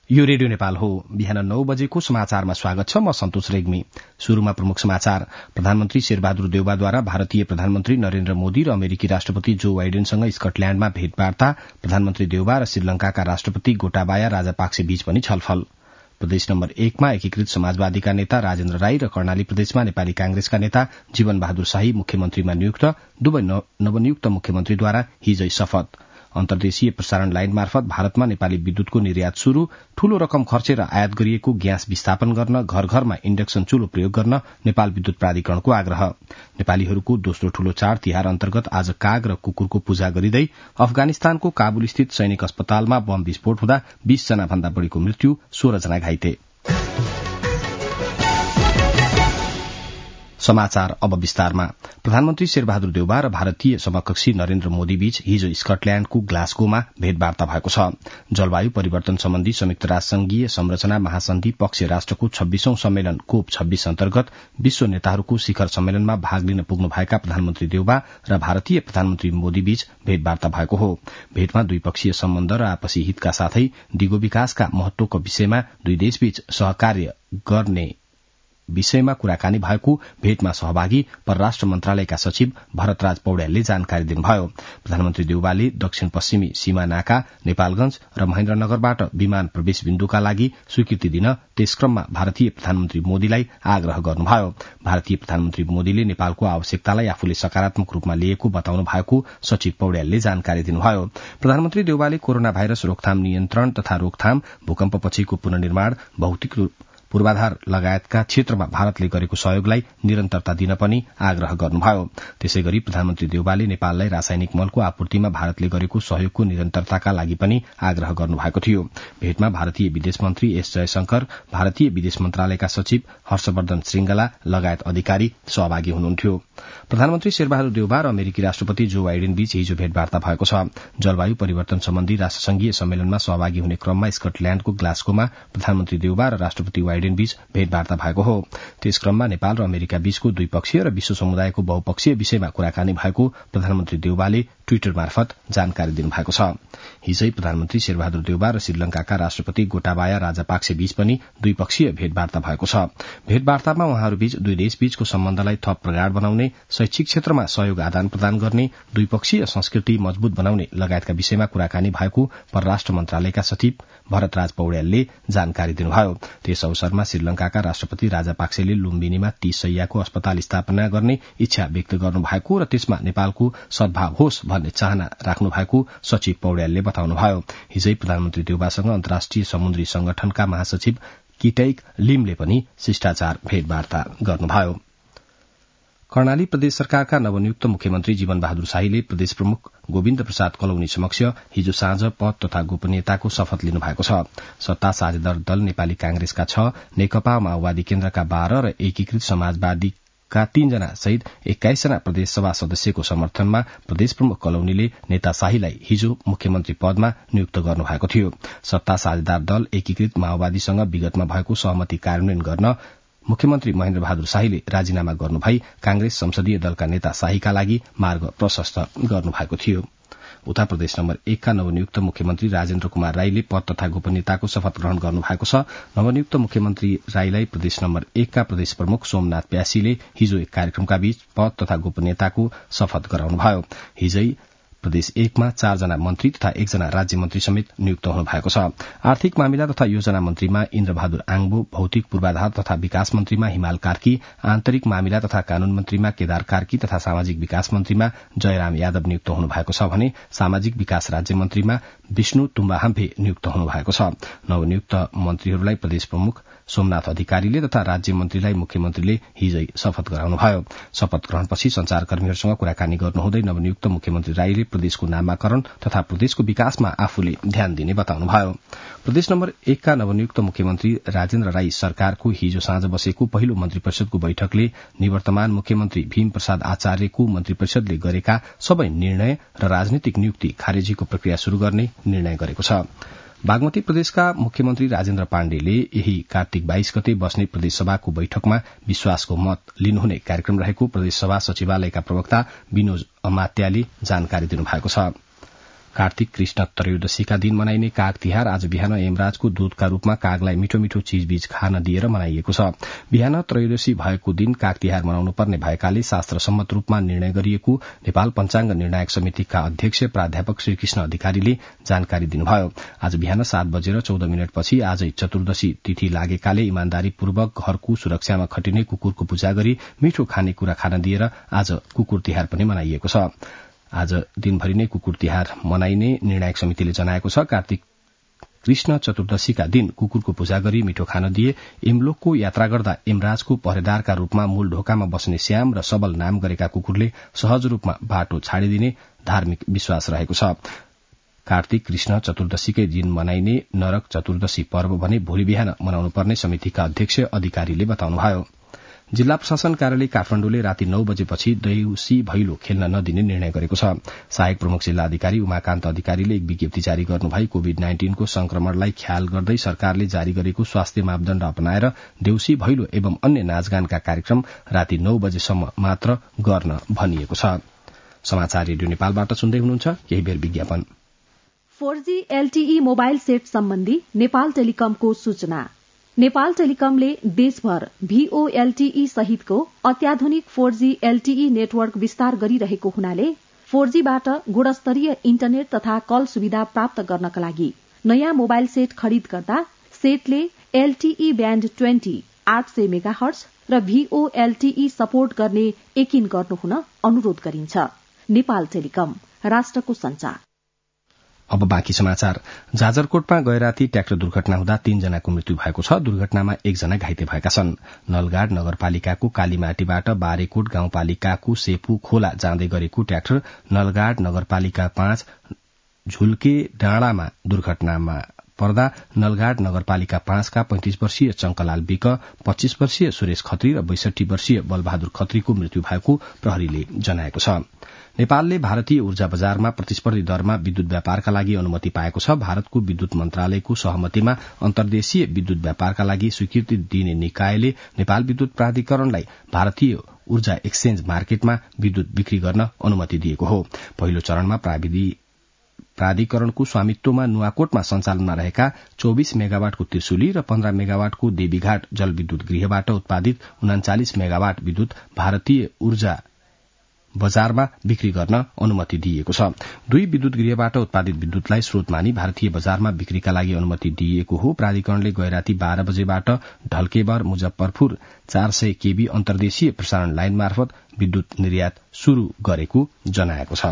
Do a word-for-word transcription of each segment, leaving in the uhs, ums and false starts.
यो रेडियो नेपाल हो। बिहान नौ बजेको समाचारमा स्वागत छ। म सन्तोष रेग्मी। शुरूमा प्रमुख समाचार। प्रधानमन्त्री शेरबहादुर देउवाद्वारा भारतीय प्रधानमन्त्री नरेन्द्र मोदी र अमेरिकी राष्ट्रपति जो बाइडेनसँग स्कटल्याण्डमा भेटवार्ता। प्रधानमन्त्री देउवा र श्रीलंकाका राष्ट्रपति गोटाबाया राजापाक्से बीच पनि छलफल। प्रदेश नम्बर एकमा एकीकृत समाजवादीका नेता राजेन्द्र राई र कर्णाली प्रदेशमा नेपाली कांग्रेसका नेता जीवन बहादुर शाही मुख्यमन्त्रीमा नियुक्त। दुवै नवनियुक्त मुख्यमन्त्रीद्वारा हिजै शपथ। अन्तर्देशीय प्रसारण लाइन मार्फत भारतमा नेपाली विद्युतको निर्यात शुरू। ठूलो रकम खर्चेर आयात गरिएको ग्यास विस्थापन गर्न, घर घरमा इन्डक्सन चूलो प्रयोग गर्न नेपाल विद्युत प्राधिकरणको आग्रह। नेपालीहरूको दोस्रो ठूलो चाड तिहार अन्तर्गत आज काग र कुकुरको पूजा गरिँदै अफगानिस्तानको काबुल स्थित सैनिक अस्पतालमा बम विस्फोट हुँदा बीस जना भन्दा बढ़ीको मृत्यु, सोह्र जना घाइते। समाचार अब विस्तारमा। प्रधानमन्त्री शेरबहादुर देउवा र भारतीय समकक्षी नरेन्द्र मोदी बीच हिजो स्कटल्याण्डको ग्लासगोमा भेटवार्ता भएको छ। जलवायु परिवर्तन सम्बन्धी संयुक्त राष्ट्रसंघीय संरचना महासन्धि पक्ष राष्ट्रको छब्बीसौं सम्मेलन कोप छब्बीस अन्तर्गत विश्व नेताहरूको शिखर सम्मेलनमा भाग लिन पुग्नुभएका प्रधानमन्त्री देउवा र भारतीय प्रधानमन्त्री मोदी बीच भेटवार्ता भएको हो। भेटमा द्विपक्षीय सम्बन्ध र आपसी हितका साथै दिगो विकासका महत्वको विषयमा दुई देशबीच सहकार्य गर्ने विषयमा कुराकानी भएको भेटमा सहभागी परराष्ट्र मन्त्रालयका सचिव भरतराज पौड्यालले जानकारी दिनुभयो। प्रधानमन्त्री देउवाले दक्षिण पश्चिमी सीमा नाका नेपालगंज र महेन्द्रनगरबाट विमान प्रवेश बिन्दुका लागि स्वीकृति दिन त्यसक्रममा भारतीय प्रधानमन्त्री मोदीलाई आग्रह गर्नुभयो। भारतीय प्रधानमन्त्री मोदीले नेपालको आवश्यकतालाई आफूले सकारात्मक रूपमा लिएको बताउनु भएको सचिव पौड्यालले जानकारी दिनुभयो। प्रधानमन्त्री देउवाले कोरोना भाइरस रोकथाम नियन्त्रण तथा रोकथाम, भूकम्पपछिको पुनर्निर्माण, भौतिक पूर्वाधार लगायतका क्षेत्रमा भारतले गरेको सहयोगलाई निरन्तरता दिन पनि आग्रह गर्नुभयो। त्यसै गरी प्रधानमन्त्री देउवाले नेपाललाई रासायनिक मलको आपूर्तिमा भारतले गरेको सहयोगको निरन्तरताका लागि पनि आग्रह गर्नुभएको थियो। भेटमा भारतीय विदेश मन्त्री एस जयशंकर, भारतीय विदेश मन्त्रालयका सचिव हर्षवर्धन श्रृंगला लगायत अधिकारी सहभागी हुनुहुन्थ्यो। प्रधानमन्त्री शेरबहादुर देउवा र अमेरिकी राष्ट्रपति जो बाइडेन बीच हिजो भेटवार्ता भएको छ। जलवायु परिवर्तन सम्बन्धी राष्ट्रसंघीय सम्मेलनमा सहभागी हुने क्रममा स्कटल्याण्डको ग्लासगोमा प्रधानमन्त्री देउवा र राष्ट्रपति बाइडेन बीच भेटवार्ता भएको हो। त्यस क्रममा नेपाल र अमेरिका बीचको द्विपक्षीय र विश्व समुदायको बहुपक्षीय विषयमा कुराकानी भएको प्रधानमन्त्री देउवाले ट्विटर मार्फत जानकारी दिनुभएको छ। हिजै प्रधानमन्त्री शेरबहादुर देउवा र श्रीलंकाका राष्ट्रपति गोटाबाया राजापाक्से बीच पनि द्विपक्षीय भेटवार्ता भएको छ। भेटवार्तामा उहाँहरूबीच दुई देशबीचको सम्बन्धलाई थप प्रगाढ़ बनाउने, शैक्षिक क्षेत्रमा सहयोग आदान प्रदान गर्ने, द्विपक्षीय संस्कृति मजबूत बनाउने लगायतका विषयमा कुराकानी भएको परराष्ट्र मन्त्रालयका सचिव भरतराज पौड्यालले जानकारी दिनुभयो। त्यस अवसरमा श्रीलंकाका राष्ट्रपति राजापाक्सेले लुम्बिनीमा तीस शैय्याको अस्पताल स्थापना गर्ने इच्छा व्यक्त गर्नुभएको र त्यसमा नेपालको सद्भाव होस् भन्ने चाहना राख्नु भएको सचिव पौड्यालले बताउनुभयो। हिजै प्रधानमन्त्री देउवासँग अन्तर्राष्ट्रिय समुद्री संगठनका महासचिव किटैक लिमले पनि शिष्टाचार भेटवार्ता गर्नुभयो। कर्णाली प्रदेश सरकारका नवनियुक्त मुख्यमन्त्री जीवन बहादुर शाहीले प्रदेश प्रमुख गोविन्द प्रसाद कलौनी समक्ष हिजो साँझ पद तथा गोपनीयताको शपथ लिनुभएको छ। सत्ता साझेदार दल नेपाली कांग्रेसका छ, नेकपा माओवादी केन्द्रका बाह्र र एकीकृत समाजवादी का तीनजना सहित एक्काइसजना प्रदेशसभा सदस्यको समर्थनमा प्रदेश प्रमुख कलौनीले नेता शाहीलाई हिजो मुख्यमन्त्री पदमा नियुक्त गर्नुभएको थियो। सत्ता साझेदार दल एकीकृत माओवादीसँग विगतमा भएको सहमति कार्यान्वयन गर्न मुख्यमन्त्री महेन्द्र बहादुर शाहीले राजीनामा गर्नु भई कांग्रेस संसदीय दलका नेता शाहीका लागि मार्ग प्रशस्त गर्नुभएको थियो। उता प्रदेश नम्बर एकका नवनियुक्त मुख्यमन्त्री राजेन्द्र कुमार राईले पद तथा गोपनीयताको शपथ ग्रहण गर्नुभएको छ। नवनियुक्त मुख्यमन्त्री राईलाई प्रदेश नम्बर एकका प्रदेश प्रमुख सोमनाथ प्यासीले हिजो एक कार्यक्रमका बीच पद तथा गोपनीयताको शपथ गराउनुभयो। हिजै प्रदेश एकमा चारजना मन्त्री तथा एकजना राज्य मन्त्री समेत नियुक्त हुनु भएको छ। आर्थिक मामिला तथा योजना मन्त्रीमा इन्द्रबहादुर आङबो, भौतिक पूर्वाधार तथा विकास मन्त्रीमा हिमाल कार्की, आन्तरिक मामिला तथा कानून मन्त्रीमा केदार कार्की तथा सामाजिक विकास मन्त्रीमा जयराम यादव नियुक्त हुनु भएको छ भने सामाजिक विकास राज्य मन्त्रीमा विष्णु तुम्बाहाम्फे नियुक्त हुनु भएको छ। नवनियुक्त मन्त्रीहरूलाई प्रदेश प्रमुख सोमनाथ अधिकारीले तथा राज्य मन्त्रीलाई मुख्यमन्त्रीले हिजै शपथ गराउनुभयो। शपथ ग्रहणपछि संचारकर्मीहरूसँग कुराकानी गर्नुहुँदै नवनियुक्त मुख्यमन्त्री राईले प्रदेशको नामाकरण तथा प्रदेशको विकासमा आफूले ध्यान दिने बताउनुभयो। प्रदेश नम्बर एकका नवनियुक्त मुख्यमन्त्री राजेन्द्र राई सरकारको हिजो साँझ बसेको पहिलो मन्त्री परिषदको बैठकले निवर्तमान मुख्यमन्त्री भीम प्रसाद आचार्यको मन्त्री परिषदले गरेका सबै निर्णय र राजनीतिक नियुक्ति खारेजीको प्रक्रिया शुरू गर्ने निर्णय गरेको छ। बागमती प्रदेशका मुख्यमन्त्री राजेन्द्र पाण्डेले यही कार्तिक बाइस गते बस्ने प्रदेशसभाको बैठकमा विश्वासको मत लिनुहुने कार्यक्रम रहेको प्रदेशसभा सचिवालयका प्रवक्ता विनोद अमात्याले जानकारी दिनुभएको छ। कार्तिक कृष्ण त्रयोदशीका दिन मनाइने काग तिहार आज बिहान यमराजको दूतका रूपमा कागलाई मिठो मिठो चीजबीज खान दिएर मनाइएको छ। बिहान त्रयोदशी भएको दिन काग तिहार मनाउनु पर्ने भएकाले शास्त्र सम्मत रूपमा निर्णय गरिएको नेपाल पञ्चाङ्ग निर्णायक समितिका अध्यक्ष प्राध्यापक श्रीकृष्ण अधिकारीले जानकारी दिनुभयो। आज बिहान सात बजेर चौध मिनटपछि आजै चतुर्दशी तिथि लागेकाले इमान्दारीपूर्वक घरको सुरक्षामा खटिने कुकुरको पूजा गरी मिठो खानेकुरा खान दिएर आज कुकुर तिहार पनि मनाइएको छ। आज दिनभरि नै कुकुर तिहार मनाइने निर्णायक समितिले जनाएको छ। कार्तिक कृष्ण चतुर्दशीका दिन कुकुरको पूजा गरी मिठो खान दिए यमलोकको यात्रा गर्दा यमराजको पहरेदारका रूपमा मूल ढोकामा बस्ने श्याम र सबल नाम गरेका कुकुरले सहज रूपमा बाटो छाडिदिने धार्मिक विश्वास रहेको छ। कार्तिक कृष्ण चतुर्दशीकै दिन मनाइने नरक चतुर्दशी पर्व भने भोलि बिहान मनाउनु पर्ने समितिका अध्यक्ष अधिकारीले बताउनुभयो। जिल्ला प्रशासन कार्यालय काठमाडौँले राति नौ बजेपछि देउसी भैलो खेल्न नदिने निर्णय गरेको छ। सहायक प्रमुख जिल्ला अधिकारी उमाकान्त अधिकारीले एक विज्ञप्ति जारी गर्नुभई कोविड नाइन्टीनको संक्रमणलाई ख्याल गर्दै सरकारले जारी गरेको स्वास्थ्य मापदण्ड अपनाएर देउसी भैलो एवं अन्य नाचगानका कार्यक्रम राति नौ बजेसम्म मात्र गर्न भनिएको छ। समाचार रेडियो नेपालबाट सुन्दै हुनुहुन्छ। केही बेर विज्ञापन। Four G LTE mobile set सम्बन्धी नेपाल टेलिकमको सूचना। नेपाल टेलिकमले देशभर भीओएलटीई सहितको अत्याधुनिक फोर जी एलटीई नेटवर्क विस्तार गरिरहेको हुनाले फोर जी बाट गुणस्तरीय इन्टरनेट तथा कल सुविधा प्राप्त गर्नका लागि नयाँ मोबाइल सेट खरिद गर्दा सेटले एलटीई ब्याण्ड ट्वेन्टी आठ सय मेगाहर्ज र भीओएलटीई सपोर्ट गर्ने यकिन गर्नुहुन अनुरोध गरिन्छ। नेपाल टेलिकम, राष्ट्रको संचार। अब बाँकी समाचार। जाजरकोटमा गए राति ट्र्याक्टर दुर्घटना हुँदा तीनजनाको मृत्यु भएको छ। दुर्घटनामा एकजना घाइते भएका छन्। नलगाड नगरपालिकाको कालीमाटीबाट बारेकोट गाउँपालिकाको सेपु खोला जाँदै गरेको ट्र्याक्टर नलगाड नगरपालिका पाँच झुल्के डाँडामा दुर्घटनामा पर्दा नलगाड नगरपालिका पाँचका पैंतिस वर्षीय चंकलाल विक, पच्चीस वर्षीय सुरेश खत्री र बैसठी वर्षीय बलबहादुर खत्रीको मृत्यु भएको प्रहरीले जनाएको छ। नेपालले भारतीय ऊर्जा बजारमा प्रतिस्पर्धी दरमा विद्युत व्यापारका लागि अनुमति पाएको छ। भारतको विद्युत मन्त्रालयको सहमतिमा अन्तर्देशीय विद्युत व्यापारका लागि स्वीकृति दिने निकायले नेपाल विद्युत प्राधिकरणलाई भारतीय ऊर्जा एक्सचेन्ज मार्केटमा विद्युत बिक्री गर्न अनुमति दिएको हो। पहिलो चरणमा प्राधिकरणको स्वामित्वमा नुवाकोटमा सञ्चालनमा रहेका चौबीस मेगावाटको त्रिशुली र पन्ध्र मेगावाटको देवीघाट जलविद्युत गृहबाट उत्पादित उनाचालिस मेगावाट विद्युत भारतीय ऊर्जा बजारमा बिक्री गर्न अनुमति दिइएको छ। दुई विद्युत गृहबाट उत्पादित विद्युतलाई स्रोत मानी भारतीय बजारमा बिक्रीका लागि अनुमति दिइएको हो। प्राधिकरणले गए राति बाह्र बजेबाट ढल्केबर मुजफ्फरपुर चार सय केबी अन्तर्देशीय प्रसारण लाइन मार्फत विद्युत निर्यात शुरू गरेको जनाएको छ।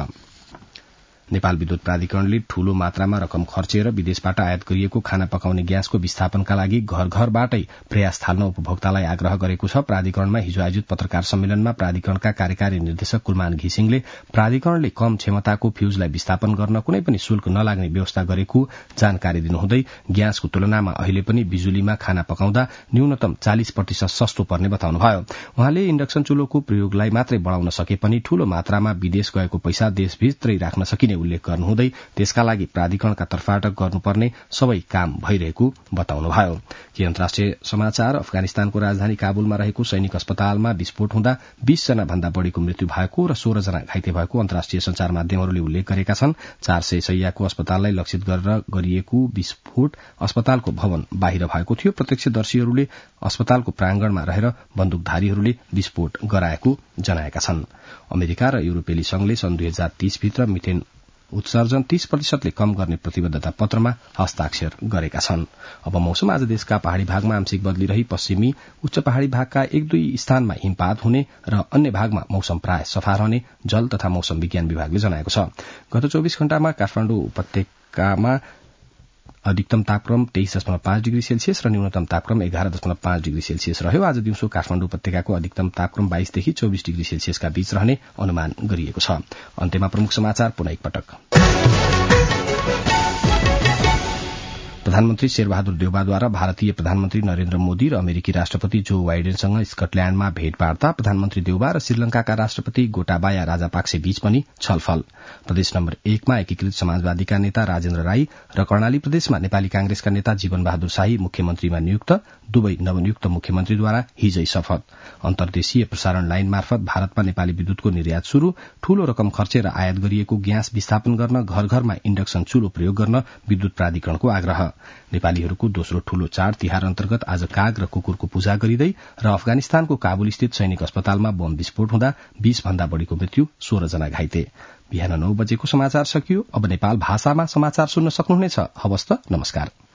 नेपाल विद्युत प्राधिकरणले ठूलो मात्रामा रकम खर्चेर विदेशबाट आयात गरिएको खाना पकाउने ग्यासको विस्थापनका लागि घर घरबाटै प्रयास थाल्न उपभोक्तालाई आग्रह गरेको छ। प्राधिकरणमा हिजो आयोजित पत्रकार सम्मेलनमा प्राधिकरणका कार्यकारी निर्देशक कुलमान घिसिङले प्राधिकरणले कम क्षमताको फ्यूजलाई विस्थापन गर्न कुनै पनि शुल्क नलाग्ने व्यवस्था गरेको जानकारी दिनुहुँदै ग्यासको तुलनामा अहिले पनि बिजुलीमा खाना पकाउँदा न्यूनतम चालिस प्रतिशत सस्तो पर्ने बताउनुभयो। उहाँले इन्डक्सन चुलोको प्रयोगलाई मात्रै बढ़ाउन सके पनि ठूलो मात्रामा विदेश गएको पैसा देशभित्रै राख्न सकिने उल्लेख गर्नुहुँदै त्यसका लागि प्राधिकरणका तर्फबाट गर्नुपर्ने सबै काम भइरहेको बताउनुभयो। के अन्तर्राष्ट्रिय समाचार। अफगानिस्तानको राजधानी काबुलमा रहेको सैनिक अस्पतालमा विस्फोट हुँदा बीस जना भन्दा बढ़ीको मृत्यु भएको र सोह्र जना घाइते भएको अन्तर्राष्ट्रिय संचार माध्यमहरूले उल्लेख गरेका छन्। चार सय शैय्याको अस्पताललाई लक्षित गरेर गरिएको विस्फोट अस्पतालको भवन बाहिर भएको थियो। प्रत्यक्षदर्शीहरूले अस्पतालको प्रांगणमा रहेर बन्दुकधारीहरूले विस्फोट गराएको जनाएका छन्। अमेरिका र युरोपेली संघले सन् दुई हजार तीस भित्र मिथेन उत्सर्जन तीस प्रतिशतले कम गर्ने प्रतिबद्धता पत्रमा हस्ताक्षर गरेका छन्। अब मौसम। आज देशका पहाड़ी भागमा आंशिक बदली रही पश्चिमी उच्च पहाड़ी भागका एक दुई स्थानमा हिमपात हुने र अन्य भागमा मौसम प्राय सफा रहने जल तथा मौसम विज्ञान विभागले जनाएको छ। गत चौबीस घण्टामा काठमाडौँ उपत्यकामा अधिकतम तापक्रम तेइस दशमलव पाँच डिग्री सेल्सियस र न्यूनतम तापक्रम एघार दशमलव पाँच डिग्री सेल्सियस रह्यो। आज दिउँसो काठमाडौँ उपत्यकाको अधिकतम तापक्रम बाइसदेखि चौबीस डिग्री सेल्सियसका बीच रहने अनुमान गरिएको छ। अन्त्यमा प्रमुख समाचार पुनः एकपटक। प्रधानमन्त्री शेरबहादुर देउवाद्वारा भारतीय प्रधानमन्त्री नरेन्द्र मोदी र अमेरिकी राष्ट्रपति जो बाइडेनसँग स्कटल्याण्डमा भेटवार्ता। प्रधानमन्त्री देउवा र श्रीलंकाका राष्ट्रपति गोटाबाया राजापाक्से बीच पनि छलफल। प्रदेश नम्बर एकमा एकीकृत समाजवादीका नेता राजेन्द्र राई र कर्णाली प्रदेशमा नेपाली कांग्रेसका नेता जीवन बहादुर शाही मुख्यमन्त्रीमा नियुक्त। दुवै नवनियुक्त मुख्यमन्त्रीद्वारा हिजै शपथ। अन्तर्देशीय प्रसारण लाइन मार्फत भारतमा नेपाली विद्युतको निर्यात शुरू। ठूलो रकम खर्चेर आयात गरिएको ग्यास विस्थापन गर्न घर घरमा इन्डक्सन चूलो प्रयोग गर्न विद्युत प्राधिकरणको आग्रह। नेपालीहरूको दोस्रो ठूलो चाड तिहार अन्तर्गत आज काग र कुकुरको पूजा गरिँदै र अफगानिस्तानको काबुल स्थित सैनिक अस्पतालमा बम विस्फोट हुँदा बीस भन्दा बढ़ीको मृत्यु, सोह्र जना घाइते। बिहान नौ बजेको समाचार सकियो। अब नेपाल भाषामा समाचार सुन्न सक्नुहुनेछ। हवस् त, नमस्कार।